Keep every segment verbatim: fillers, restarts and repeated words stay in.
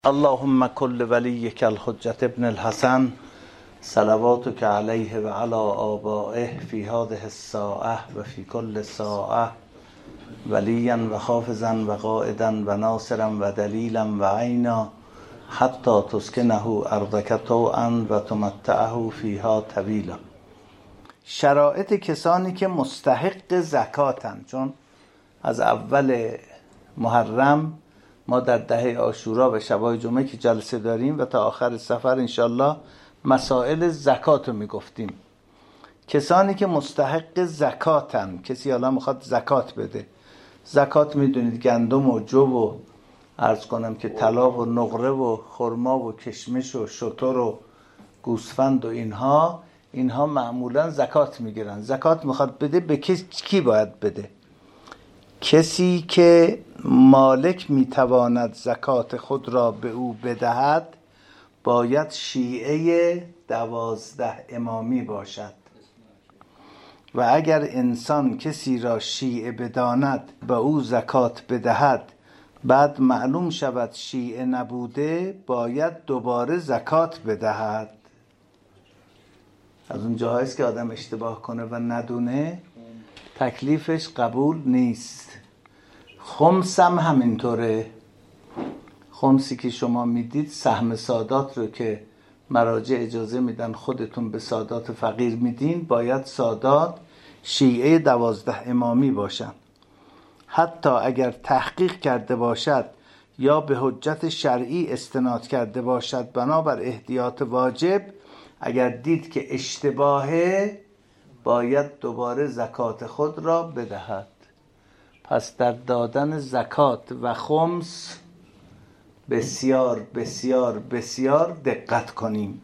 اللهم كل وليك الحجة ابن الحسن صلواتك عليه وعلى آبائه في هذه الساعة وفي كل ساعة وليا وحافظا وقائدا وناصرا ودليلا وعينا حتى تسكنه أرضك طوعا و تمتعه فيها طویلا. شرایط کسانی که مستحق زکاتن، چون از اول محرم ما در دهه عاشورا و شبای جمعه که جلسه داریم و تا آخر سفر انشالله مسائل زکات رو میگفتیم. کسانی که مستحق زکاتن، کسی حالا میخواد زکات بده، زکات میدونید گندم و جو و عرض کنم که طلا و نقره و خرما و کشمش و شتر و گوسفند و اینها اینها معمولا زکات میگیرن. زکات میخواد بده، به کی باید بده؟ کسی که مالک میتواند زکات خود را به او بدهد باید شیعه دوازده امامی باشد و اگر انسان کسی را شیعه بداند به او زکات بدهد بعد معلوم شود شیعه نبوده باید دوباره زکات بدهد. از اون جاهایست که آدم اشتباه کنه و ندونه تکلیفش قبول نیست. خمس هم همینطوره. خمسی که شما میدید سهم سادات رو که مراجع اجازه میدن خودتون به سادات فقیر میدین، باید سادات شیعه دوازده امامی باشن. حتی اگر تحقیق کرده باشد یا به حجت شرعی استناد کرده باشد بنابر احتیاط واجب، اگر دید که اشتباهه باید دوباره زکات خود را بدهد. پس در دادن زکات و خمس بسیار بسیار بسیار دقت کنیم.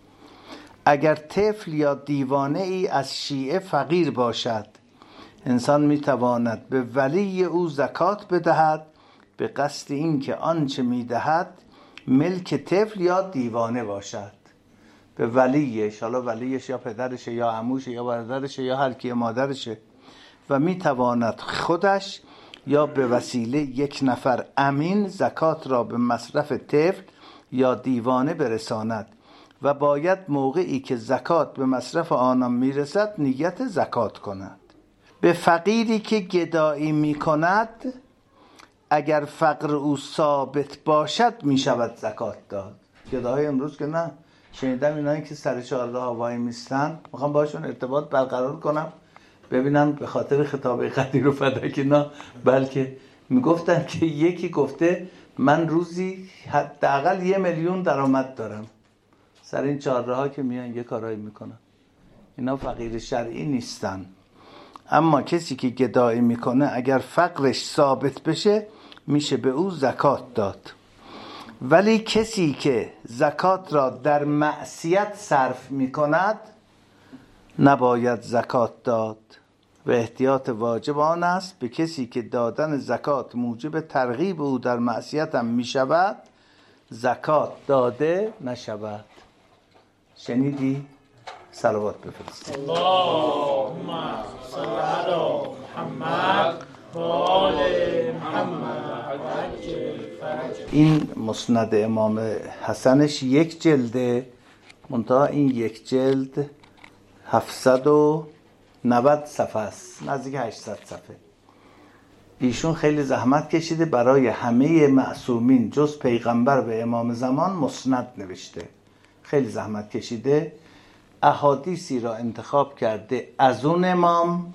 اگر طفل یا دیوانه ای از شیعه فقیر باشد، انسان میتواند به ولی او زکات بدهد به قصد اینکه آنچه میدهد ملک طفل یا دیوانه باشد. به ولیش، حالا ولیش یا پدرشه یا عموشه یا برادرشه یا هر کی مادرشه، و میتواند خودش یا به وسیله یک نفر امین زکات را به مصرف طفل یا دیوانه برساند و باید موقعی که زکات به مصرف آنان میرسد نیت زکات کند. به فقیری که گدایی میکند اگر فقر او ثابت باشد میشود زکات داد. گداهای امروز که نه، شنیدم اینایی که سر چهارراه وای میستن، میخوام باشون ارتباط برقرار کنم ببینم به خاطر خطاب قدیر و فدک نه، بلکه میگفتن که یکی گفته من روزی حداقل یه میلیون درآمد دارم. سر این چهارراه که میان یه کارایی میکنن، اینا فقیر شرعی نیستن. اما کسی که گدایی میکنه اگر فقرش ثابت بشه میشه به او زکات داد. ولی کسی که زکات را در معصیت صرف میکند نباید زکات داد و احتیاط واجب آن است به کسی که دادن زکات موجب ترغیب او در معصیت هم میشود زکات داده نشود. شنیدی؟ صلوات بفرست. اللهم صل علی محمد و آل محمد. این مسند امام حسنش یک جلده، منتها این یک جلد هفتصد و نود صفحه است، نزدیک هشتصد صفحه. ایشون خیلی زحمت کشیده برای همه معصومین جز پیغمبر و امام زمان مسند نوشته. خیلی زحمت کشیده، احادیثی را انتخاب کرده از اون امام،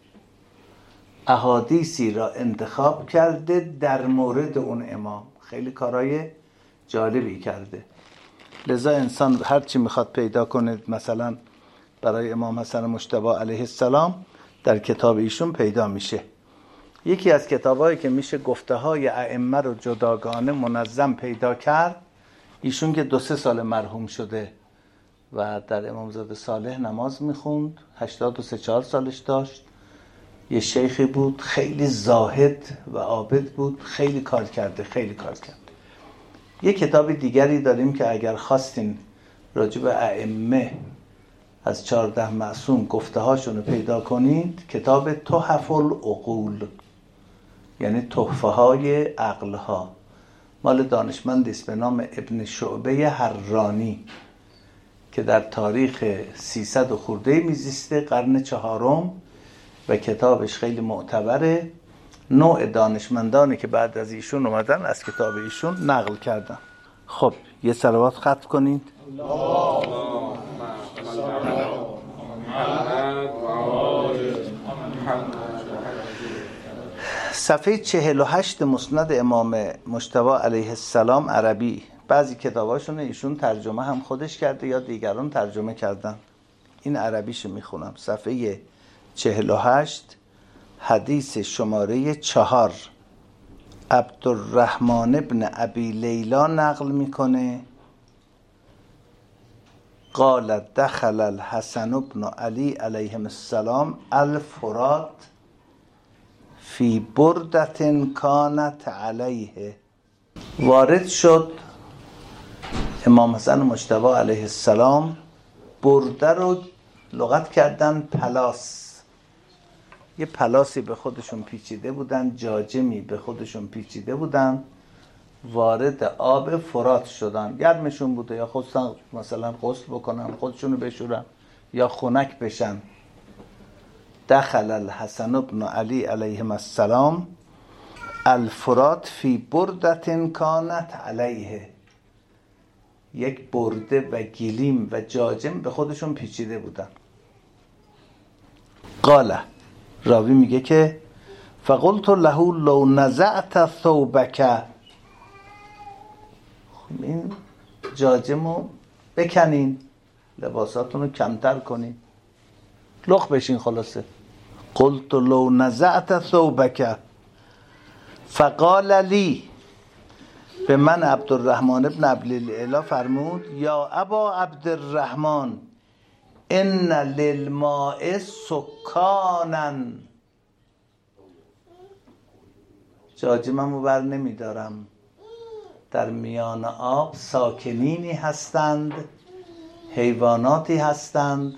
احادیثی را انتخاب کرده در مورد اون امام. خیلی کارهای جالبی کرده. لذا انسان هرچی میخواد پیدا کنه مثلا برای امام حسن مجتبی علیه السلام در کتاب ایشون پیدا میشه. یکی از کتابایی که میشه گفته های ائمه رو جداگانه منظم پیدا کرد، ایشون که دو سه سال مرحوم شده و در امامزاده صالح نماز میخوند، هشتاد و سه چهار سالش داشت، یه شیخی بود خیلی زاهد و عابد بود، خیلی کار کرده خیلی کار کرده. یه کتاب دیگری داریم که اگر خواستین راجع به ائمه از چهارده معصوم گفته هاشون رو پیدا کنید، کتاب تحف العقول، یعنی تحفه های عقل ها. مال دانشمندی است به نام ابن شعبه حرانی که در تاریخ سیصد و خورده میزیسته، قرن چهارم، و کتابش خیلی معتبره. نوع دانشمندانی که بعد از ایشون اومدن از کتاب ایشون نقل کردن. خب یه صلوات ختم کنید. صفحه چهل و هشت مسند امام مجتبی علیه السلام عربی. بعضی کتاباشون ایشون ترجمه هم خودش کرده یا دیگران ترجمه کردن. این عربیش میخونم. صفحه چهل و هشت حدیث شماره چهار، عبدالرحمن ابن ابی لیلا نقل میکنه قال دخل الحسن ابن علی علیهم السلام الفرات فی بردة کانت علیه. وارد شد امام حسن مجتبی علیه السلام، برده رو لغت کردن پلاس، یه پلاسی به خودشون پیچیده بودن، جاجمی به خودشون پیچیده بودن، وارد آب فرات شدن. گرمشون بوده یا خودشون مثلا غسل بکنن، خودشونو بشورن یا خنک بشن. دخل الحسن ابن علی علیهم السلام الفرات فی بردة کانت علیه. یک برده و گلیم و جاجم به خودشون پیچیده بودن. قاله، راوی میگه که فقلت له لو نزعت ثوبک، این جاجمو بکنین، لباساتونو کمتر کنین، لخ بشین خلاصه. قلت لو نزعت ثوبک فقال لی، به من عبدالرحمن ابن ابی لیلا فرمود یا ابا عبدالرحمن ان للماء سکانا، جاجممو بر نمیدارم، در میان آب ساکنینی هستند، حیواناتی هستند،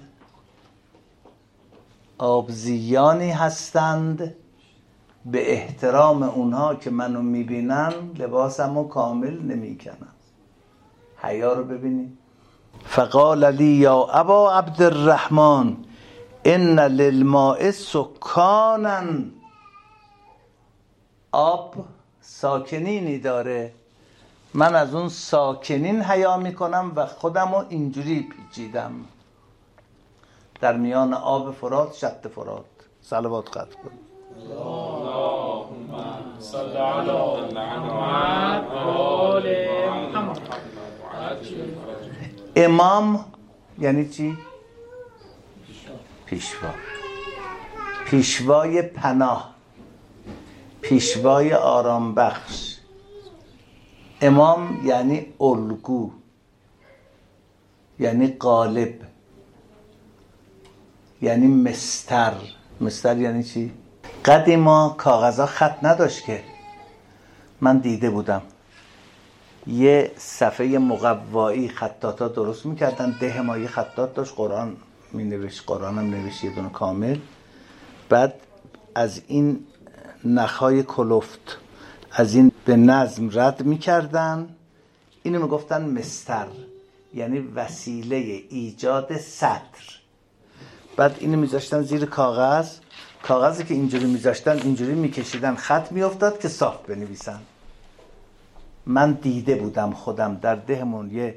آبزیانی هستند، به احترام اونها که منو میبینن لباسمو کامل نمیکنن. حیا رو ببینید. فقال لی یا ابا عبدالرحمن ان للماء سکانا، آب ساکنینی داره، من از اون ساکنین حیا میکنم و خودمو اینجوری پیچیدم در میان آب فرات، شط فرات. صلوات خط کن. اللهم صل علی محمد و آل محمد. امام یعنی چی؟ پیشوا. پیشوای پناه، پیشوای آرام بخش. امام یعنی الگو، یعنی غالب، یعنی مستر. مستر یعنی چی؟ قدیما کاغذها خط نداشت که، من دیده بودم یه صفحه مقوایی خطاطا درست میکردن، ده مایی خطاط داشت، قرآن می نوشت، قرآن هم نوشت یه دونه کامل. بعد از این نخهای کلفت از این به نظم رد میکردن، اینو میگفتن مستر، یعنی وسیله ایجاد سطر. بعد اینو میذاشتن زیر کاغذ، کاغذی که اینجوری میذاشتن اینجوری میکشیدن، خط میافتاد که صاف بنویسن. من دیده بودم خودم، در دهمون یه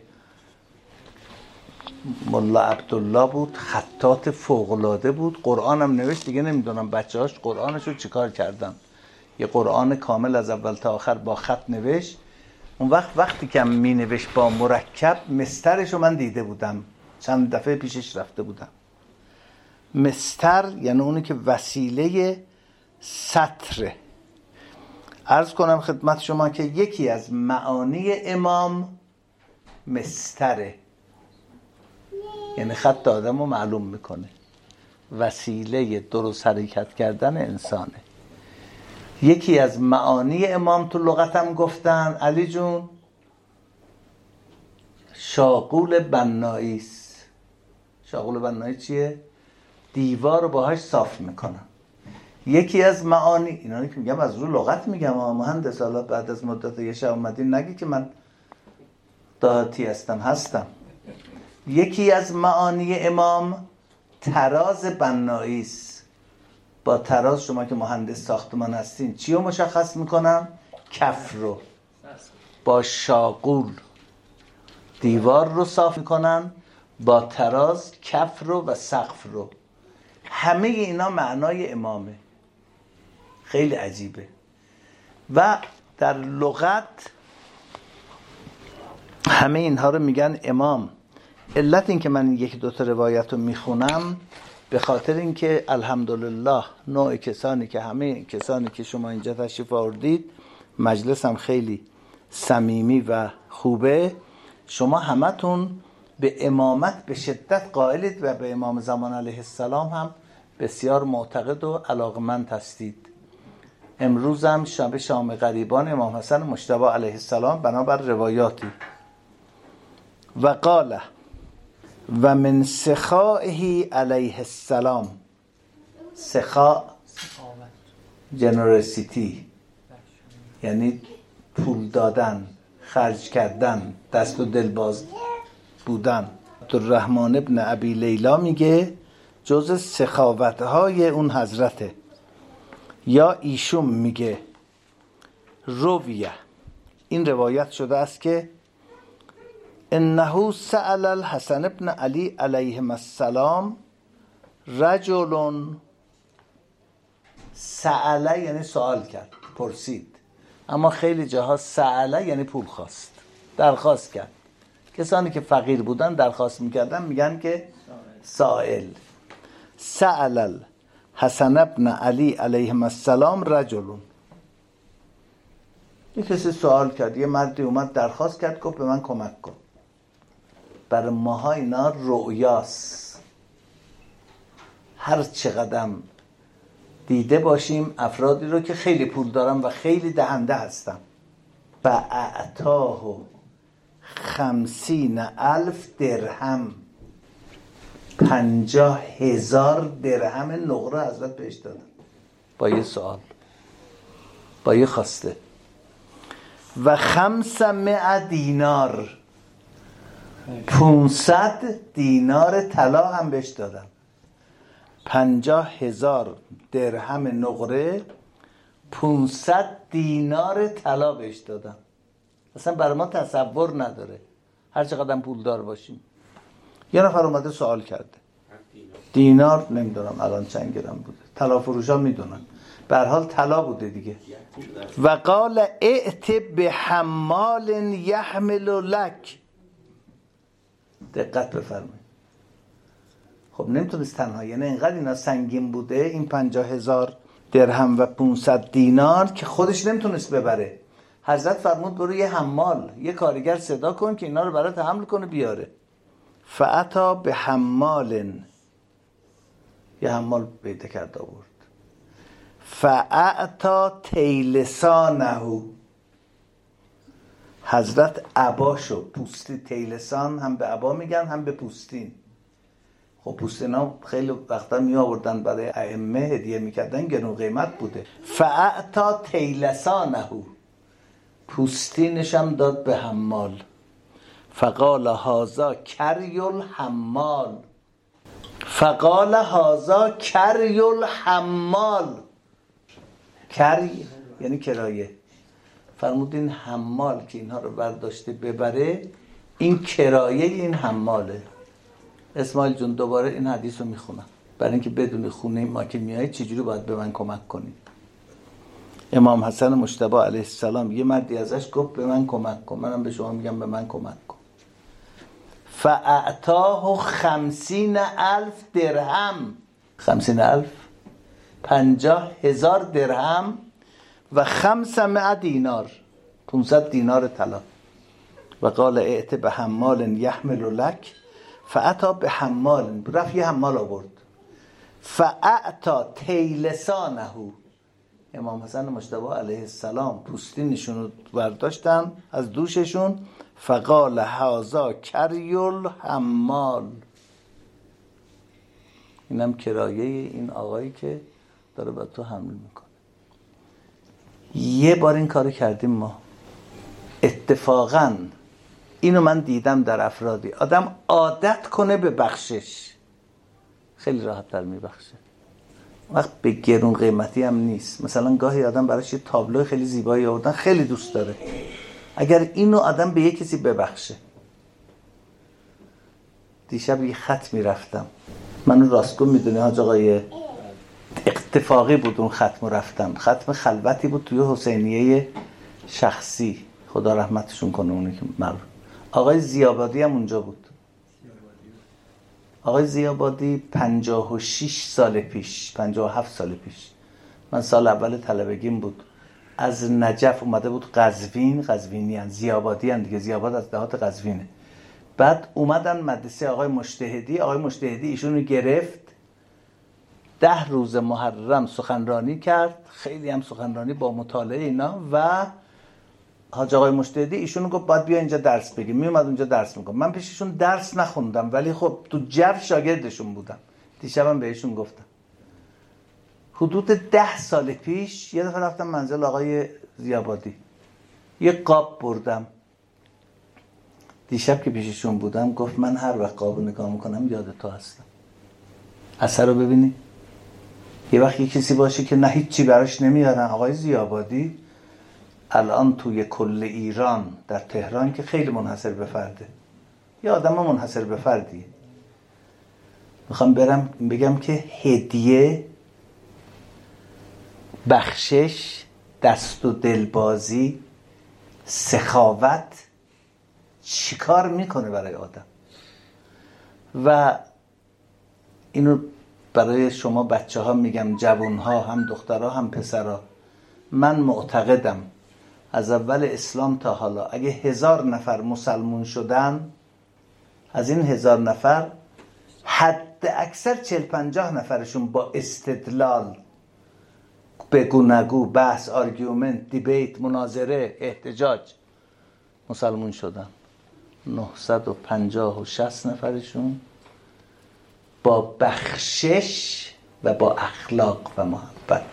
ملا عبدالله بود، خطاط فوق‌العاده بود، قرآن هم نوشت. دیگه نمیدونم بچه هاش قرآنشو چیکار کردن، یه قرآن کامل از اول تا آخر با خط نوشت. اون وقت وقتی که می نوشت با مرکب، مسترشو من دیده بودم، چند دفعه پیشش رفته بودم. مستر یعنی اونی که وسیله سطره. عرض کنم خدمت شما که یکی از معانی امام مستره، یعنی خط آدم رو معلوم میکنه، وسیله درست حرکت کردن انسانه. یکی از معانی امام تو لغتم گفتن علی جون شاغول بنایی است. شاغول بنایی چیه؟ دیوار رو باهاش صاف میکنن. یکی از معانی، اینا که میگم از رو لغت میگم، مهندس حالا بعد از مدت یه شب اومدین نگی که من دهاتی هستم، هستم. یکی از معانی امام تراز بنایی است. با تراز شما که مهندس ساختمان هستین چی رو مشخص میکنم؟ کف رو. با شاقول دیوار رو صاف میکنن، با تراز کف رو و سقف رو. همه اینا معنای امامه. خیلی عجیبه. و در لغت همه اینها رو میگن امام. علت این که من یک دو تا روایت رو میخونم به خاطر اینکه الحمدلله نوع کسانی که همه کسانی که شما اینجا تشریف آوردید، مجلس هم خیلی صمیمی و خوبه. شما همتون به امامت به شدت قائلید و به امام زمان علیه السلام هم بسیار معتقد و علاقمند هستید. امروز هم شب شام غریبان امام حسن مجتبی علیه السلام بنابر روایاتی. و قال و من سخائه علیه السلام، سخاء جنرسیتی یعنی پول دادن، خرج کردن، دست و دل باز بودن. عبدالرحمن ابن ابی لیلا میگه جز سخاوتهای اون حضرته. یا ایشون میگه رویه، این روایت شده است که انه سأل الحسن ابن علی علیهم السلام رجل، سأله یعنی سوال کرد، پرسید، اما خیلی جاها سأله یعنی پول خواست، درخواست کرد. کسانی که فقیر بودن درخواست میکردن میگن که سائل. سأل الحسن ابن علی علیهم السلام رجل، یه کسی سوال کرد، یه مردی اومد درخواست کرد، گفت به من کمک کن. برای ماها اینا رؤیاست. هر چقدر دیده باشیم افرادی رو که خیلی پول دارن و خیلی دهنده هستن. فاعطاه خمسین الف درهم، پنجاه هزار درهم نقره حضرت بهش دادن با یه سوال، با یه خواسته. و خمسمائة دینار، پونصد دینار طلا هم بهش دادن. پنجاه هزار درهم نقره، پونصد دینار طلا بهش دادن. اصلا برای ما تصور نداره هر چقدر پول دار باشیم. یه نفر اومده سوال کرده، دینار نمیدونم الان چند گرم بوده، طلا فروشا میدونن، به هر حال طلا بوده دیگه. و قال ائت بحمال یحمل لک، دقت بفرمایید. خب نمیتونست تنها، یعنی اینقدر اینا سنگین بوده این پنجاه هزار درهم و پونصد دینار که خودش نمیتونست ببره. حضرت فرمود برو یه حمال، یه کارگر صدا کن که اینا رو برات حمل کنه بیاره. فاتا به حمال، یه حمال پیدا کرد آورد. فاعطا تیلسانه، حضرت عباشو، پوستی، تیلسان هم به عبا میگن هم به پوستین. خب پوستینا خیلی وقتا می آوردن برای ائمه هدیه میکردن، گرون قیمت بوده. فاعطا تیلسانه، پوستینش هم داد به حمال. فقال هذا کری الحمال، فقال هذا کری الحمال، کری یعنی کرایه. فرمودین حمال که اینها رو برداشته ببره این کرایه این حماله. اسماعیل جون دوباره این حدیث رو میخونم برای اینکه بدون خونه ما که میایید چجوری باید به من کمک کنید. امام حسن مجتبی علیه السلام یه مردی ازش گفت به من کمک کن، منم به شما میگم به من کمک کن. فاعطاه خمسین الف درهم، خمسین الف پنجاه هزار درهم و خمسمائة دینار، پونصد دینار طلا. و قال ائت به حمال یحمل لک، فاعطا به حمال، رفت یه حمال آورد. فاعطا تیلسانه، امام حسن مجتبی علیه السلام پوستینشون رو برداشتن از دوششون. فقال هذا کری الحمال، اینم کرایه این آقایی که داره با تو حمل میکنه. یه بار این کارو کردیم ما. اتفاقاً اینو من دیدم در افرادی، آدم عادت کنه به بخشش خیلی راحت تر میبخشه. وقت به گرون قیمتی هم نیست. مثلا گاهی آدم براش یه تابلو خیلی زیبایی آوردن خیلی دوست داره، اگر اینو آدم به یه کسی ببخشه. دیشب یه خط میرفتم، منو راستگو میدونی حاج آقای، اتفاقی بود اون ختم رفتم، ختم خلوتی بود توی حسینیه شخصی، خدا رحمتشون کنه اونی که مرد. آقای زیابادی هم اونجا بود. آقای زیابادی پنجاه و شش سال پیش، پنجاه و هفت سال پیش، من سال اول طلبگیم بود، از نجف اومده بود قزوین، قزوینی هن، زیابادی هن دیگه، زیاباد از دهات قزوینه. بعد اومدن مدرسه آقای مجتهدی، آقای مجتهدی ایشونو گرفت، ده روز محرم سخنرانی کرد، خیلی هم سخنرانی با مطالعه اینا، و حاج آقای مجتهدی ایشونو گفت باید بیا اینجا درس بگی. می اومد اونجا درس میگم. من پیششون درس نخوندم ولی خب تو جو شاگردشون بودم. دیشبم بهشون گفتم حدود ده سال پیش یه دفعه رفتم منزل آقای زیابادی، یه قاب بردم. دیشب که پیششون بودم گفت من هر وقت قابو نگاه میکنم یاد تو هستم. اثر رو ببینی، یه وقت یه کسی باشه که نه هیچی براش نمیارن. آقای زیابادی الان توی کل ایران در تهران که خیلی منحصر به فرده، یه آدم منحصر به فردیه. میخوام برم بگم که هدیه، بخشش، دست و دلبازی، سخاوت چیکار میکنه برای آدم. و اینو برای شما بچه ها میگم، جوان ها، هم دخترها هم پسرها، من معتقدم از اول اسلام تا حالا اگه هزار نفر مسلمون شدن، از این هزار نفر حد اکثر چل پنجاه نفرشون با استدلال، بگو نگو، بحث، آرگومنت، دیبیت، مناظره، احتجاج مسلمون شدن. نهصد و پنجاه و شصت نفرشون با بخشش و با اخلاق و محبت.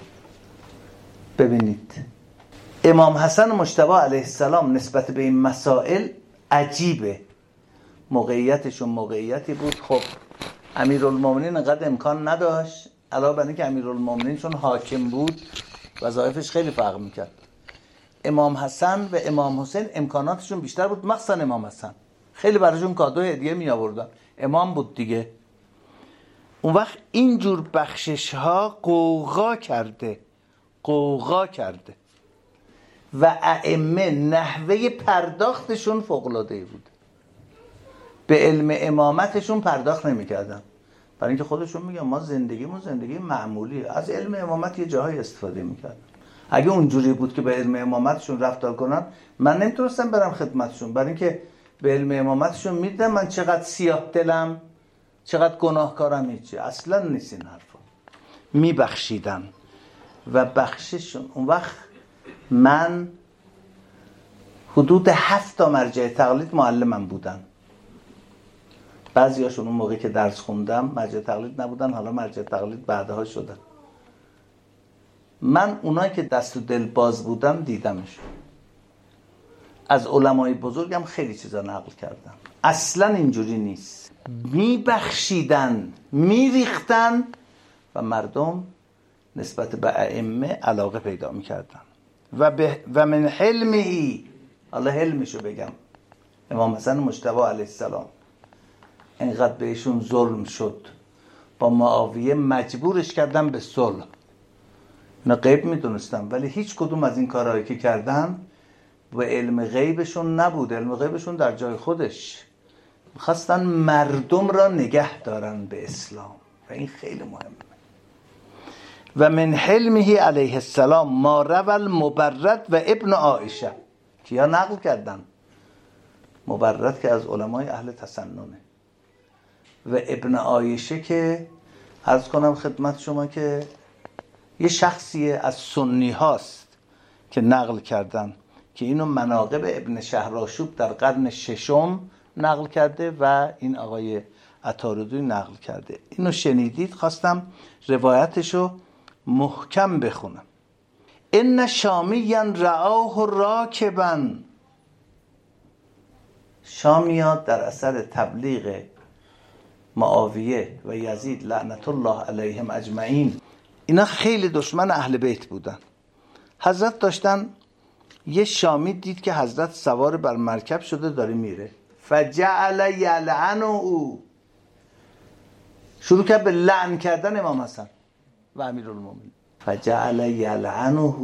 ببینید امام حسن مجتبی علیه السلام نسبت به این مسائل عجیبه. موقعیتشون موقعیتی بود، خب امیرالمومنین انقدر امکان نداشت، علاوه بر اینکه امیرالمومنین چون حاکم بود وظایفش خیلی فرق میکرد. امام حسن و امام حسین امکاناتشون بیشتر بود، مخصوصا امام حسن خیلی براشون کادو هدیه می آوردن، امام بود دیگه. اون وقت اینجور بخشش ها قوقا کرده، قوقا کرده و ائمه نحوه پرداختشون فوق‌العاده بود. به علم امامتشون پرداخت نمی‌کردن، برای اینکه خودشون میگن ما زندگیمون زندگی معمولی، از علم امامت یه جاهای استفاده می‌کردن. اگه اونجوری بود که به علم امامتشون رفتار کنن، من نمیتونستم برم خدمتشون، برای اینکه به علم امامتشون میدم من چقدر سیاه دلم، چقدر گناهکارم، هیچی اصلا نیست این حرفا. میبخشیدن و بخششون. اون وقت من حدود هفت تا مرجع تقلید معلمم بودن. بعضی هاشون اون موقعی که درس خوندم مرجع تقلید نبودن، حالا مرجع تقلید بعدها شدن. من اونایی که دست و دل باز بودم دیدمش. از علمای بزرگم خیلی چیزا نقل کردم. اصلا اینجوری نیست. میبخشیدن، میریختن و مردم نسبت به ائمه علاقه پیدا میکردن. و, به و من حلمهی، الله حلمشو بگم، امام حسن مجتبی علیه السلام اینقدر بهشون ظلم شد، با معاویه مجبورش کردن به صلح. اینا غیب میدونستم ولی هیچ کدوم از این کارهایی که کردن و علم غیبشون نبود، علم غیبشون در جای خودش. میخواستن مردم را نگه دارن به اسلام و این خیلی مهمه. و من حلمه علیه السلام ما روى المبرد و ابن عایشه، کیا نقل کردن؟ مبرد که از علمای اهل تسننه و ابن عایشه که عرض کنم خدمت شما که یه شخصیه از سنی هاست که نقل کردن، که اینو مناقب ابن شهرآشوب در قرن ششم نقل کرده و این آقای عطاردوی نقل کرده. اینو شنیدید، خواستم روایتشو محکم بخونم. ان شامیا رآه راکبا، شامیات در اثر تبلیغ معاویه و یزید لعنت الله علیهم اجمعین، اینا خیلی دشمن اهل بیت بودن. حضرت داشتن، یه شامی دید که حضرت سوار بر مرکب شده داره میره، فجعل یلعنه، او شروع کرد به لعن کردن امام حسن و امیرالمومنین. فجعل یلعنه،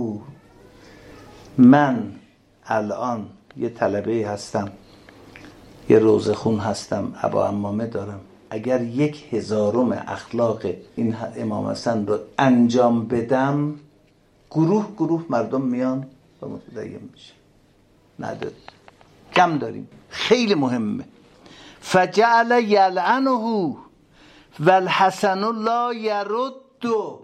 من الان یه طلبه هستم، یه روزه خون هستم، ابا عمامه دارم، اگر یک هزارم اخلاق این امام حسن رو انجام بدم، گروه گروه مردم میان و متدین میشه. نداریم، کم داریم، خیلی مهمه. فجعل یلعنه والحسن لا یرد.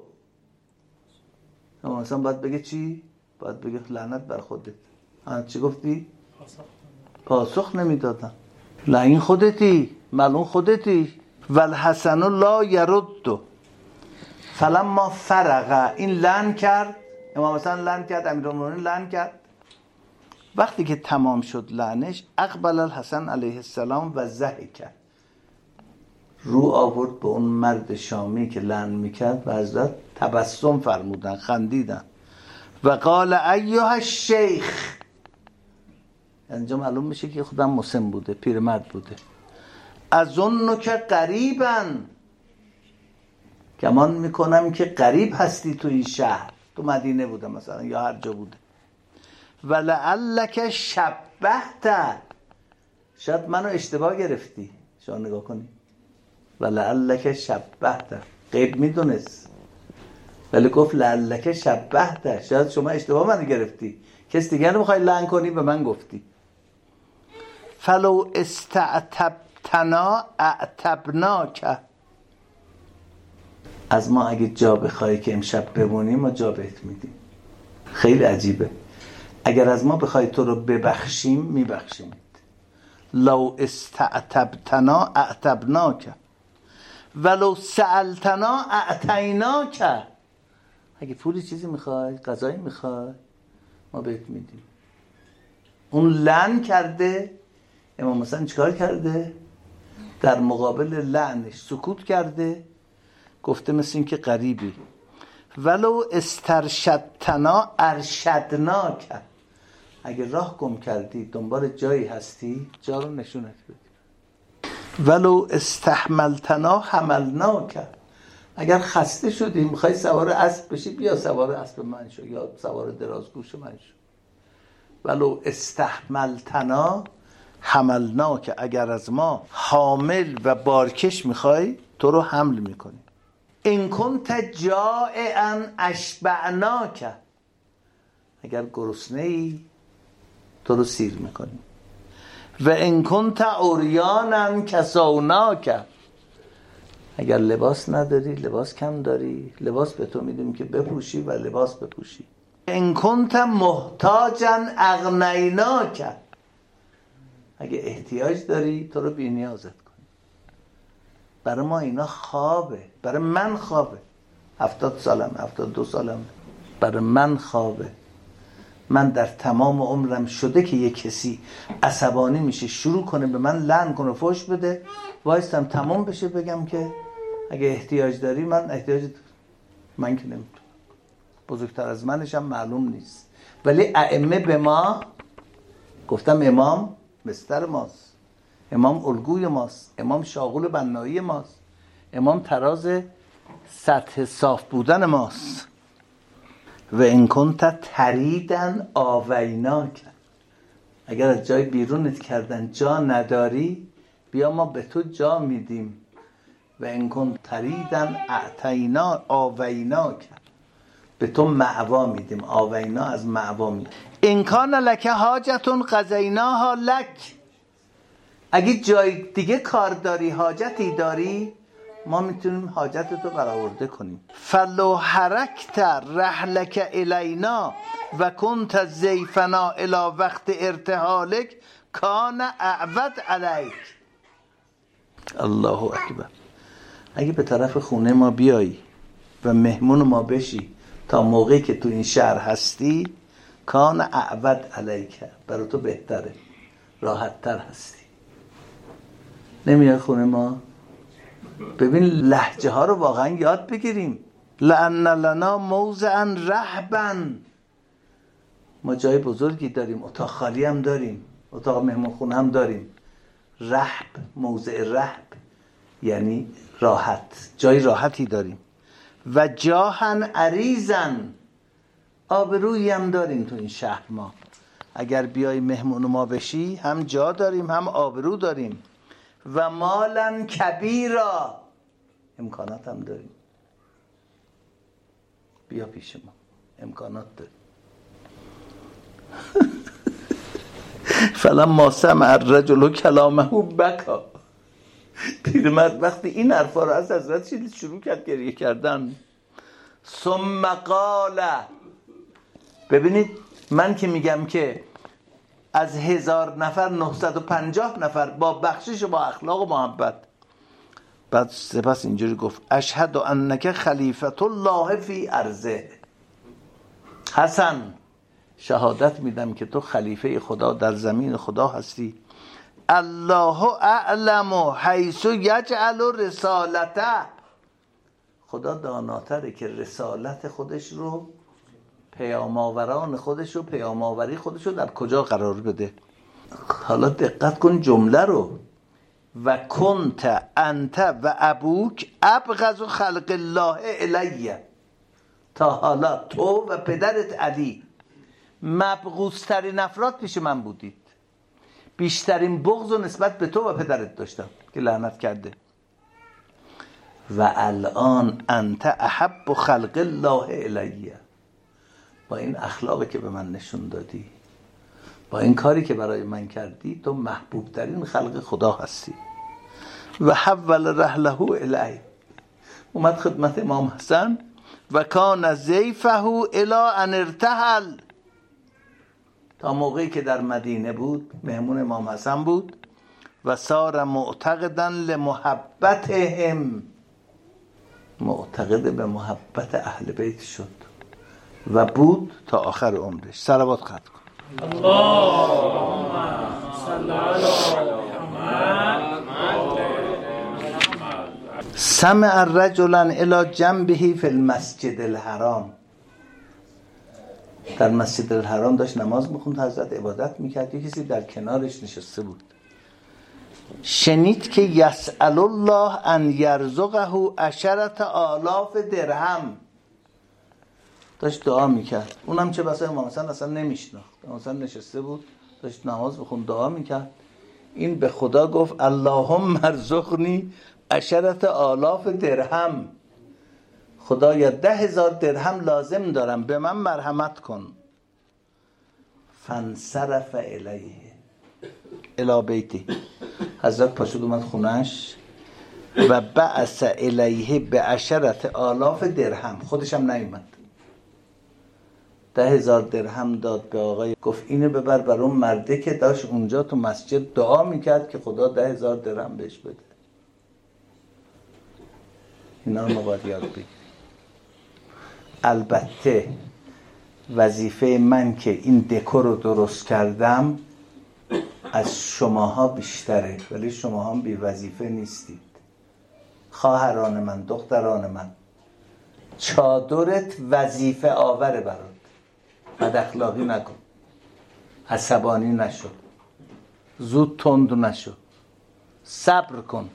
امام حسن باید بگه چی؟ باید بگه لعنت بر خودت. چی گفتی؟ پاسخ نمیدادن. لعین خودتی، ملعون خودتی. والحسن لا یرد. فلما فرغ، این لعن کرد، امام حسن لعن کرد، امیرالمومنین لعن کرد. وقتی که تمام شد لعنش، اقبل الحسن علیه السلام و ضحک، رو آورد به اون مرد شامی که لعن میکرد و حضرت تبسم فرمودن، خندیدن و قال ایها الشیخ. اینجا معلوم میشه که خودم مسن بوده، پیرمرد بوده. اظن که قریبا، گمان میکنم که قریب هستی تو این شهر، تو مدینه بوده مثلا یا هر جا بوده. ولعلک شبهت، شاید منو اشتباه گرفتی. شما نگاه کنی، ولعلک شبهت، غیب میدونست ولی گفت لعلک شبهت، شاید شما اشتباه منو گرفتی، کس دیگه رو میخوای لعن کنی به من گفتی. فلو استعتبتنا اعتبناک، از ما اگه جا بخوای که امشب بمونیم ما جا بهت میدیم. خیلی عجیبه، اگر از ما بخوای تو رو ببخشیم میبخشیم. لو استعتبتنا اعتبناک ولو سألتنا اعطیناک، اگه پولی چیزی میخوای، غذایی میخوای، ما بهت میدیم. اون لعن کرده، امام حسن چیکار کرده؟ در مقابل لعنش سکوت کرده، گفته مثل این که قریبی. ولو استرشدتنا ارشدناک، اگه راه گم کردی دنبال جایی هستی، جا رو نشونت بدیم. ولو استحملتنا حملناک، اگر خسته شدی میخوای سوار اسب بشی، بیا سوار اسب من شو یا سوار درازگوش من شو. ولو استحملتنا حملناک، اگر از ما حامل و بارکش میخوای تو رو حمل میکنی. ان کنت جائعا اشبعناک، اگر گرسنه ای تو رو سیر میکنی. و ان کنت عریانا کسوناک، اگر لباس نداری، لباس کم داری، لباس به تو میدیم که بپوشی و لباس بپوشی. ان کنت محتاجا اغنیناک، اگه احتیاج داری تو رو بی نیازت کنی. برای ما اینا خوابه، برای من خوابه. هفتاد سالم، هفتاد دو سالم، برای من خوابه. من در تمام عمرم شده که یک کسی عصبانی میشه شروع کنه به من لعن کنه، فحش بده، وایستم تمام بشه بگم که اگه احتیاج داری، من احتیاج من که نمیتونم، بزرگتر از منشم معلوم نیست. ولی ائمه به ما گفتم، امام مستر ماست، امام الگوی ماست، امام شاغل بنایی ماست، امام تراز سطح صاف بودن ماست. و ان کنت تریدن آویناک، اگر از جای بیرونت کردن جا نداری، بیا ما به تو جا میدیم. و ان کنت تریدن اعطینا آویناک، به تو معوا میدیم. آوینا از معوا میدیم. ان کان لک حاجتون قضیناها لک، اگه جای دیگه کار داری، حاجتی داری، ما میتونیم حاجت تو برآورده کنیم. فلو حرکت رحلک الینا و کنت ضیفنا الی وقت ارتحالک کان اعود علیک. الله اکبر. اگه به طرف خونه ما بیایی و مهمون ما بشی تا موقعی که تو این شهر هستی، کان اعود علیک، برای تو بهتره، راحت تر هستی. نمیای خونه ما؟ ببین لهجه ها رو واقعا یاد بگیریم. لأن لنا موضعا رهبا، ما جای بزرگی داریم، اتاق خالی هم داریم، اتاق مهمان خونه هم داریم. رهب، موضع رهب یعنی راحت، جای راحتی داریم. و جاهن عریضن، آبرویی هم داریم تو این شهر ما. اگر بیای مهمون ما بشی هم جا داریم هم آبرو داریم. و مالن کبیرا، امکانات هم داریم. بیا پیش ما، امکانات داریم. فلما سمع الرجل کلامه بکا، پیرمرد وقتی این حرفا رو از حضرت شروع کرد گریه کردن. ثم قال، ببینید من که میگم که از هزار نفر نهصد و پنجاه نفر با بخشش و با اخلاق و محبت. بعد سپس اینجوری گفت اشهد انک خلیفة الله فی ارضه، حسن شهادت میدم که تو خلیفه خدا در زمین خدا هستی. الله اعلم حیث یجعل رسالته، خدا داناتره که رسالت خودش رو، پیام آوران خودش رو، پیام آوری خودش رو در کجا قرار بده. حالا دقت کن جمله رو. و کنت انت و ابوک ابغض خلق الله الیه، تا حالا تو و پدرت علی مبغوض ترین افراد پیش من بودید، بیشترین بغض و نسبت به تو و پدرت داشتم که لعنت کرده. و الان انت احب خلق الله الیه، با این اخلاقی که به من نشون دادی، با این کاری که برای من کردی، تو محبوب ترین خلق خدا هستی. و حول رحله الی، اومد خدمت امام حسن. و کان ضیفه الی ان ارتحل، تا موقعی که در مدینه بود مهمون امام حسن بود. و صار معتقدا لمحبتهم، معتقد به محبت اهل بیت شد و بود تا آخر عمرش. صلوات خط کن. اللهم صل علی محمد. سمع رجلا الی جنبه فی المسجد الحرام، در مسجد الحرام داشت نماز میخوند، حضرت عبادت میکرد، یه کسی در کنارش نشسته بود. شنید که یسأل الله ان یرزقه عشرة آلاف درهم، داشت دعا میکرد. اونم چه بسا امام حسن اصلا نمیشناخت، امام حسن نشسته بود داشت نماز میخوند دعا میکرد. این به خدا گفت اللهم ارزقنی عشرة آلاف درهم، خدایا ده هزار درهم لازم دارم، به من مرحمت کن. فانصرف الیه الی بیتی، حضرت پاشد اومد خونش و بعث الیه به عشرة آلاف درهم، خودش هم نیومد، ده هزار درهم داد به آقای، گفت اینو ببر بر اون مرده که داشت اونجا تو مسجد دعا میکرد که خدا ده هزار درهم بهش بده. اینا رو ما باید یاد بگیریم. البته وظیفه من که این دکور رو درست کردم از شماها بیشتره، ولی شماها هم بی وظیفه نیستید. خواهران من، دختران من، چادرت وظیفه آوره برات. بد اخلاقی نکن، عصبانی نشو، زود تند نشو، صبر کن،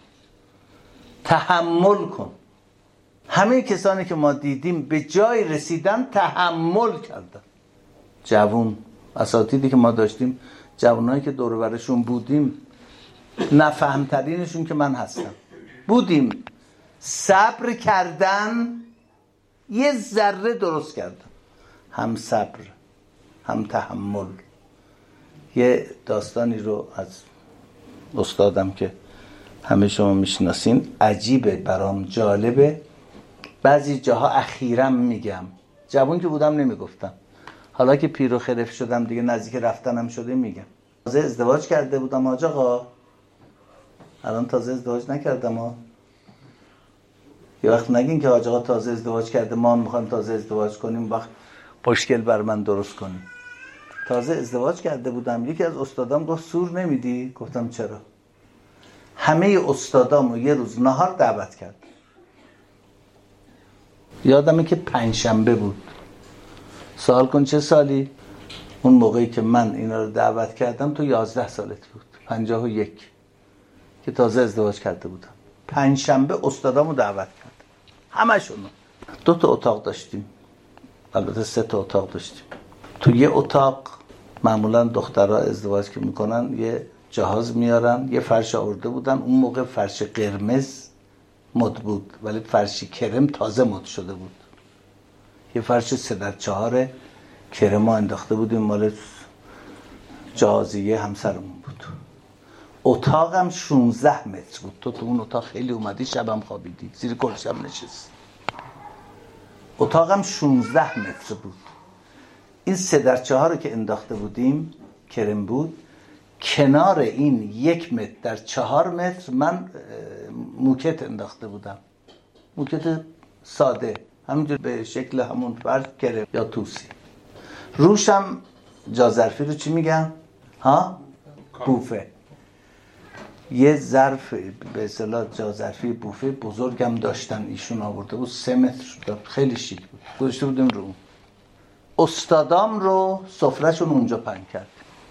تحمل کن. همه کسانی که ما دیدیم به جای رسیدن تحمل کردن. جوون اساتیدی که ما داشتیم، جوانایی که دور و برشون بودیم، نفهمترینشون که من هستم، بودیم، صبر کردن، یه ذره درست کردن، هم صبر هم تحمل. یه داستانی رو از استادم که همه شما میشناسین، عجیبه برام، جالبه، بعضی جاها اخیرا میگم، جوان که بودم نمیگفتم، حالا که پیر و خرف شدم دیگه نزدیک رفتنم شده میگم. تازه ازدواج کرده بودم آج آقا، الان تازه ازدواج نکردم ها. یه وقت نگین که حاج آقا تازه ازدواج کرده، ما میخوایم تازه ازدواج کنیم، وقت مشکل بر من درست کنیم. تازه ازدواج کرده بودم، یکی از استادام گفت سور نمیدی؟ گفتم چرا؟ همه استادامو یه روز نهار دعوت کرد. یادمه که پنجشنبه بود. سوال کن چه سالی؟ اون موقعی که من اینا رو دعوت کردم تو یازده سالت بود، پنجاه و یک، که تازه ازدواج کرده بودم. پنجشنبه استادامو دعوت کرد، همشونو. دو تا اتاق داشتیم، البته سه تا اتاق داشتیم. تو یه اتاق معمولا دخترها ازدواج که میکنن یه جهاز میارن، یه فرش آورده بودن. اون موقع فرش قرمز مد بود ولی فرش کرم تازه مد شده بود. یه فرش سه در چهار کرم ها انداخته بودیم، مال جهازیه همسرمون بود. اتاقم شانزده متر بود. تو تو اون اتاق خیلی اومدی، شبم خوابیدی، زیر کلشم نشست. اتاقم شانزده متر بود. این سه در چهار که انداخته بودیم کرم بود. کنار این یک متر در چهار متر من موکت انداخته بودم، موکت ساده، همینجور به شکل همون فرش کرم یا توسی. روشم جاظرفی رو چی میگم؟ ها؟ بوفه. یه ظرف به اصطلاح جاظرفی بوفه بزرگم داشتن، ایشون آورده بود، سه متر شد، خیلی شیک بود، گذاشته بودیم رو. استادام رو سفرهشون اونجا پهن کرد،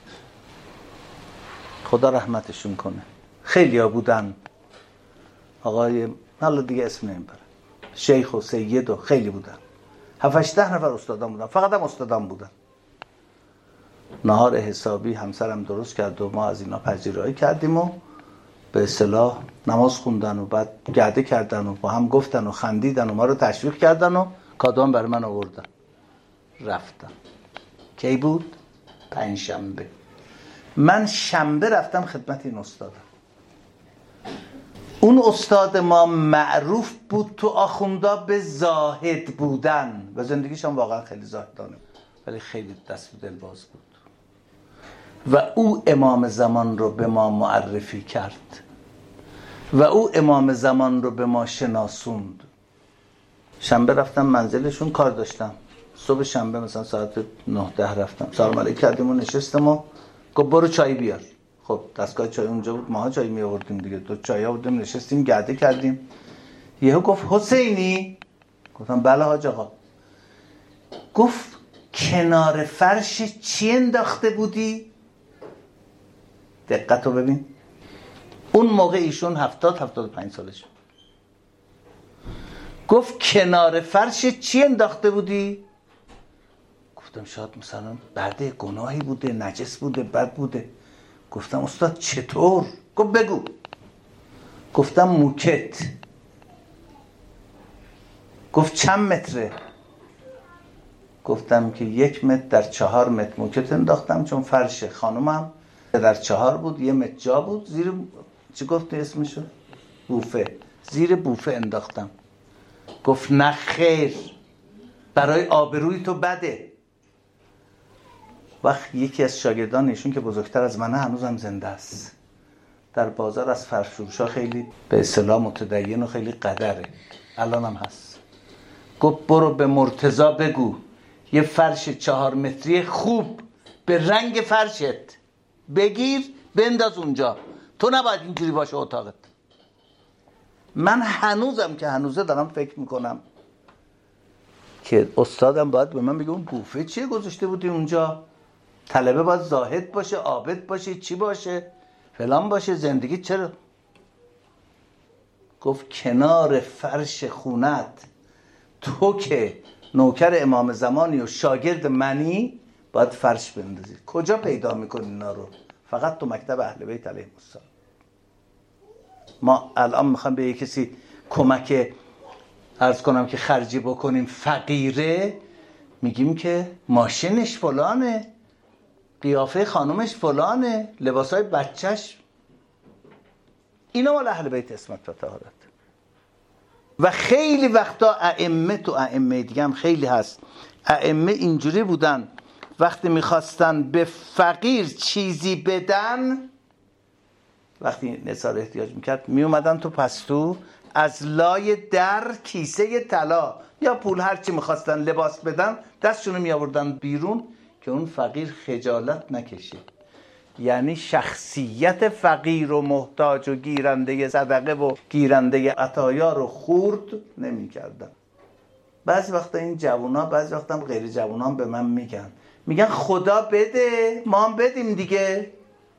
خدا رحمتشون کنه. خیلی ها بودن، آقای حالا دیگه اسم نمیبرم، شیخ و سید و خیلی بودن، هفت ده نفر استادام بودن، فقط هم استادام بودن. نهار حسابی همسرم درست کرد و ما از اینا پذیرایی کردیم و به اصطلاح نماز خوندن و بعد گرده کردن و با هم گفتن و خندیدن و ما رو تشویق کردن و کادوام برای من آوردن. رفتم. کی بود؟ پنجشنبه. من شنبه رفتم خدمت این استادم. اون استاد ما معروف بود تو آخوندا به زاهد بودن و زندگیش هم واقعا خیلی زاهدانه بود، ولی خیلی دست به دل باز بود و او امام زمان رو به ما معرفی کرد و او امام زمان رو به ما شناسوند. شنبه رفتم منزلشون، کار داشتم. صبح شنبه مثلا ساعت نه ده رفتم، سلام علیک کردیم و نشستم و گفت برو چای بیار. خب دستگاه چای اونجا بود، ماها چای می آوردیم دیگه. دو چای آوردیم، نشستیم گرده کردیم. یهو گفت حسینی؟ گفتم بله حاج آقا. گفت کنار فرش چی انداخته بودی؟ دقت رو ببین. اون موقع ایشون هفتاد هفتاد و پنج سالش. گفت کنار فرش چی انداخته بودی؟ گفتم شاید مثلا بعد گناهی بوده، نجس بوده، بد بوده. گفتم استاد چطور؟ گفت بگو. گفتم موکت. گفت چند متره؟ گفتم که یک متر در چهار متر موکت انداختم، چون فرش خانومم در چهار بود، یه متر جا بود، زیر چی گفت اسمشو؟ بوفه. زیر بوفه انداختم. گفت نه خیر، برای آبروی تو بده. وقت یکی از شاگردان ایشون که بزرگتر از منه، هنوزم زنده است، در بازار از فرش‌فروشا خیلی به اصطلاح متدین و خیلی قدره، الانم هست. گفت برو به مرتضی بگو یه فرش چهار متری خوب به رنگ فرشت بگیر بنداز اونجا، تو نباید اینجوری باشه اتاقت. من هنوزم که هنوزه دارم فکر میکنم که استادم باید به من بگه اون بوفه چیه گذاشته بودی اونجا؟ طلبه باید زاهد باشه، عابد باشه، چی باشه، فلان باشه، زندگی چرا؟ گفت کنار فرش خونت تو که نوکر امام زمانی و شاگرد منی باید فرش بندازی. کجا پیدا میکنی اینا رو؟ فقط تو مکتب اهل بیت علیهم السلام. ما الان میخوام به یک کسی کمک عرض کنم که خرجی بکنیم، فقیره، میگیم که ماشینش فلانه، قیافه خانومش فلانه، لباسای بچهش. اینا مال اهل بیت عصمت و طهارت. و خیلی وقتا ائمه، تو ائمه دیگه هم خیلی هست، ائمه اینجوری بودن وقتی میخواستن به فقیر چیزی بدن، وقتی نثار احتیاج میکرد میومدن تو پستو از لای در کیسه طلا یا پول هر چی میخواستن لباس بدن دستشونو میآوردن بیرون که اون فقیر خجالت نکشه. یعنی شخصیت فقیر و محتاج و گیرنده صدقه و گیرنده عطایا رو خورد نمی کردن. بعضی وقتا این جوونا، بعضی وقتا هم غیر جوونا هم به من میگن میگن خدا بده ما هم بدیم دیگه،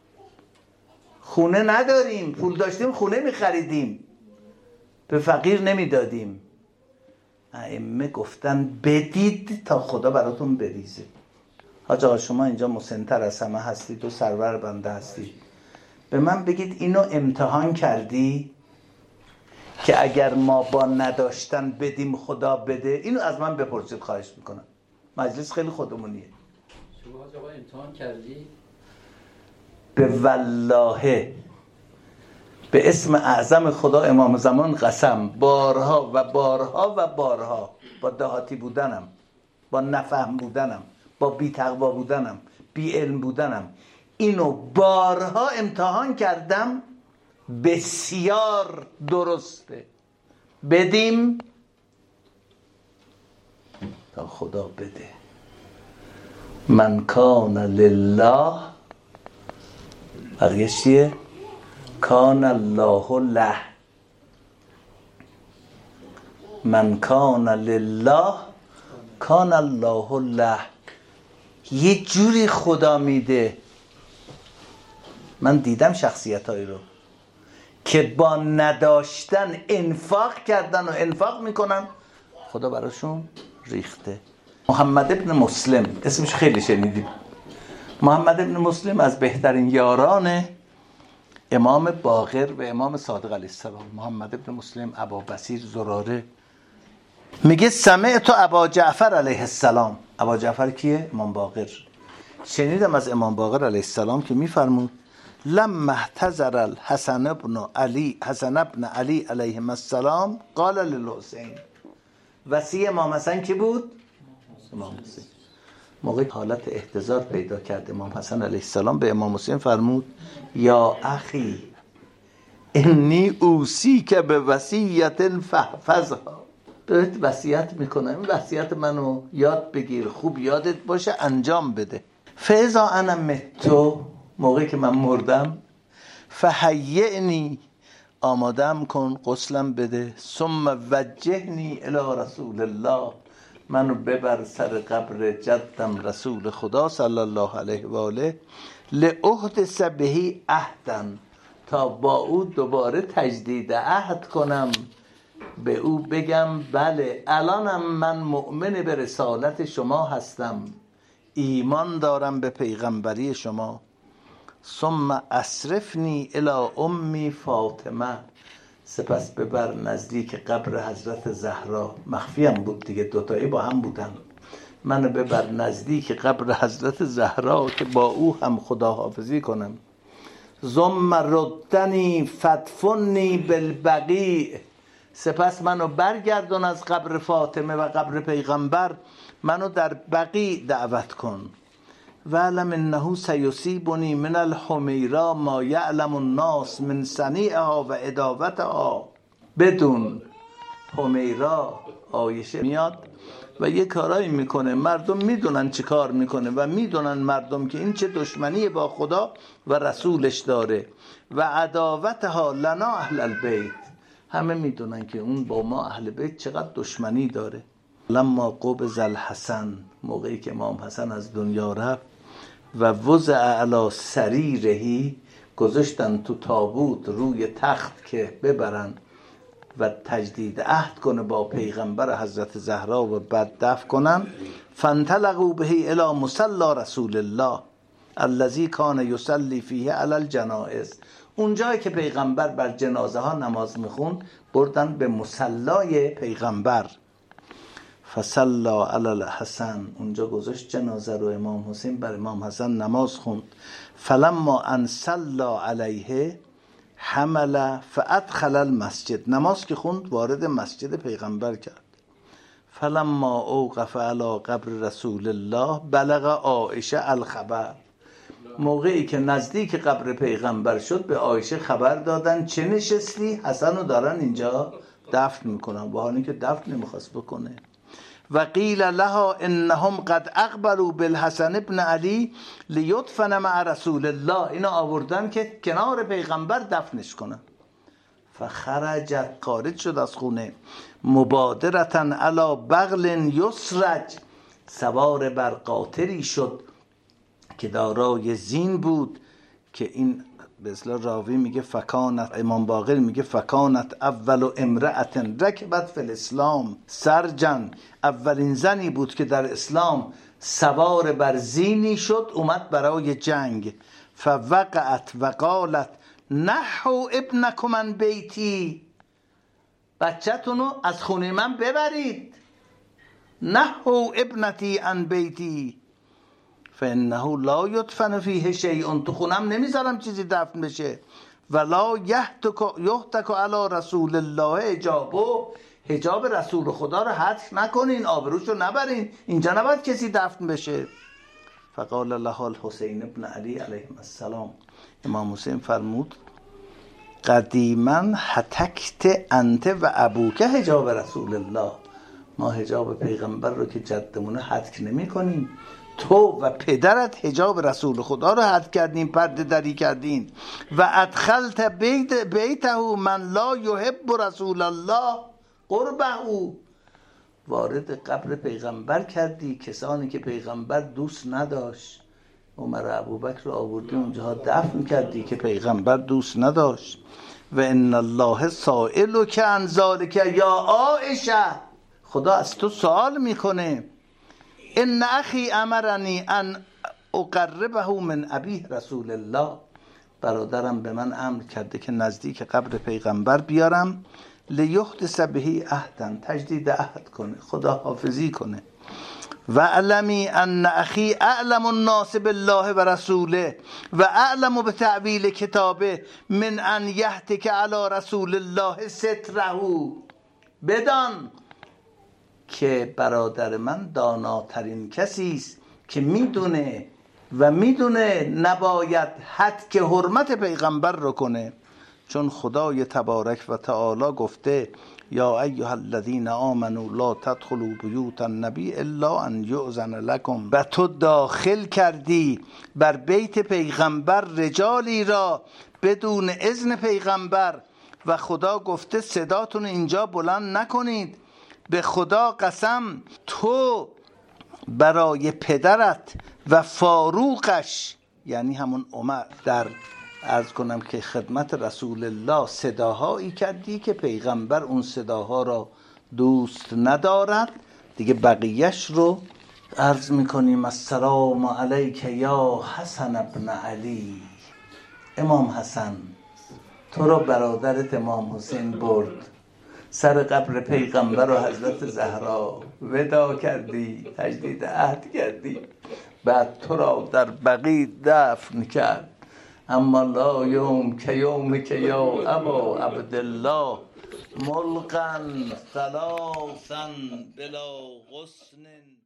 خونه نداریم، پول داشتیم خونه میخریدیم، به فقیر نمیدادیم. ائمه گفتن بدید تا خدا براتون بریزه. حاج آقا شما اینجا مسن‌تر از همه هستید و سرور بنده هستید، به من بگید اینو امتحان کردی که اگر ما با نداشتن بدیم خدا بده؟ اینو از من بپرسید خواهش میکنم، مجلس خیلی خودمونیه. شما حاج آقا امتحان کردی؟ به والله به اسم اعظم خدا امام زمان قسم، بارها و بارها و بارها با دهاتی بودنم، با نفهم بودنم، با بی تقوا بودنم، بی علم بودنم، اینو بارها امتحان کردم، بسیار درسته. بدیم تا خدا بده. من کان لله، بقیه چیه؟ کان الله له. من کان لله کان الله له. یه جوری خدا میده. من دیدم شخصیتایی رو که با نداشتن انفاق کردن و انفاق میکنن، خدا براشون ریخته. محمد ابن مسلم، اسمش خیلی شنیدیم. محمد ابن مسلم از بهترین یاران امام باقر و امام صادق علیه السلام. محمد ابن مسلم، ابا بصیر، زراره. میگه سمعت ابا جعفر علیه السلام. ابا جعفر کیه؟ امام باقر. شنیدم از امام باقر علیه السلام که میفرمود لما احتضر الحسن ابن علی حسن ابن علی علیه السلام قال للحسین. وصی امام حسن کی بود؟ امام حسین. موقع حالت احتضار پیدا کرد امام حسن علیه السلام به امام حسین فرمود یا اخی انی اوصیک به وصیت فاحفظها. بهت وصیت میکنم، این وصیت منو یاد بگیر، خوب یادت باشه، انجام بده. فاذا انا متو، موقعی که من مردم، فهیعنی، آمادم کن، غسلم بده، ثم وجهنی الی رسول الله، منو ببر سر قبر جدم رسول خدا صلی الله علیه و آله، لاحدث به عهدا، تا با او دوباره تجدید عهد کنم، به او بگم بله الانم من مؤمن به رسالت شما هستم، ایمان دارم به پیغمبری شما. ثم اصرفنی الی امی فاطمه، سپس ببر نزدیک قبر حضرت زهرا. مخفی هم بود دیگه، دوتایی با هم بودن. منو ببر نزدیک قبر حضرت زهرا که با او هم خداحافظی کنم. ثم ردنی فدفنی بالبقیع، سپس منو برگردون از قبر فاطمه و قبر پیغمبر، منو در بقیع دعوت کن. وعلم انه سیصیبنی من الحمیرا ما یعلم الناس من صنیعها و عداوتها. بدون حمیرا عایشه میاد و یه کارایی میکنه، مردم میدونن چه کار میکنه و میدونن مردم که این چه دشمنی با خدا و رسولش داره. و عداوتها لنا اهل البیت، همه میدونن که اون با ما اهل بیت چقدر دشمنی داره. لما قبض الحسن، موقعی که امام حسن از دنیا رفت، و وضع علی سریرهی، گذاشتن تو تابوت روی تخت که ببرن و تجدید عهد کنه با پیغمبر حضرت زهرا و بعد دفن کنن. فانطلقوا به الی مصلی رسول الله الذی کان یصلی فیه علی الجنائز، اونجایی که پیغمبر بر جنازه ها نماز میخون بردن به مصلای پیغمبر. فصلی علی الحسن، اونجا گذاشت جنازه رو امام حسین بر امام حسن نماز خوند. فلما ان صلی علیه حمل فادخل المسجد، نماز که خوند وارد مسجد پیغمبر کرد. فلما اوقف علی قبر رسول الله بلغ عایشه الخبر، موقعی که نزدیک قبر پیغمبر شد به عایشه خبر دادن چه نشستی؟ حسن رو دارن اینجا دفن میکنن، با حالی که دفن نمیخواست بکنه. و قیل لها انهم قد اقبلوا بالحسن ابن علی لیدفن مع رسول الله. اینا آوردن که کنار پیغمبر دفنش کنن. فخرجت، خارج شد از خونه، مبادرتا علی بغل یسرج، سوار بر قاطری شد که دارای زین بود، که این به اصطلاح راوی میگه فکانت، امام باقر میگه فکانت اول امرأة رکبت فی الاسلام سرجن، اولین زنی بود که در اسلام سوار بر زینی شد، اومد برای جنگ. فوقعت و قالت نحو ابنکم من بیتی، بچه‌تونو از خونه من ببرید. نحو ابنتی عن بیتی فانه لا یدفن فیه شیء، تو خونم نمیذارم چیزی دفن بشه. ولا یهتک علی رسول الله حجابه، حجاب رسول خدا رو حذف نکنین، آبروشو نبرین، اینجا نباید کسی دفن بشه. فقال له الحسین ابن علی علیه السلام، امام حسین فرمود قدیما هتکت انت و ابوک حجاب رسول الله، ما حجاب پیغمبر رو که جدمونه حذف نمی کنیم، تو و پدرت حجاب رسول خدا رو حذف کردین، پرده دری کردین. و ادخلت بیت بیته من لا یحب رسول الله قربه، وارد قبر پیغمبر کردی کسانی که پیغمبر دوست نداشت. عمر و ابوبکر رو آوردی اونجا دفن کردی که پیغمبر دوست نداشت. و ان الله سائلک عن ذلک یا عایشه، خدا از تو سوال میکنه. ان اخی امرنی ان اقربه من ابیه رسول الله، برادرم به من امر کرده که نزدیک قبر پیغمبر بیارم. لیحدث به عهدا، تجدید عهد کنه، خدا حافظی کنه. و علمی ان اخی اعلم الناس بالله و رسوله و اعلم بتأویل کتابه من ان یهتک علی رسول الله ستره، بدان که برادر من داناترین کسی است که میدونه و میدونه نباید حد که حرمت پیغمبر رو کنه، چون خدای تبارک و تعالی گفته یا ایها الذین آمنوا لا تدخلوا بیوت النبی الا ان یؤذن لکم، و تو داخل کردی بر بیت پیغمبر رجالی را بدون اذن پیغمبر، و خدا گفته صداتون اینجا بلند نکنید. به خدا قسم تو برای پدرت و فاروقش، یعنی همون عمر، در عرض کنم که خدمت رسول الله صداهایی کردی که پیغمبر اون صداها را دوست ندارد. دیگه بقیهش رو عرض میکنیم. السلام علیک یا حسن ابن علی، امام حسن تو را برادرت امام حسین برد سر قبر پیغمبر و حضرت زهرا، ودا کردی، تجدید عهد کردی، بعد تو را در بقیع دفن کرد. اما لا یوم که یوم که یا ابا عبدالله ملقا ثلاثا بلا غصن.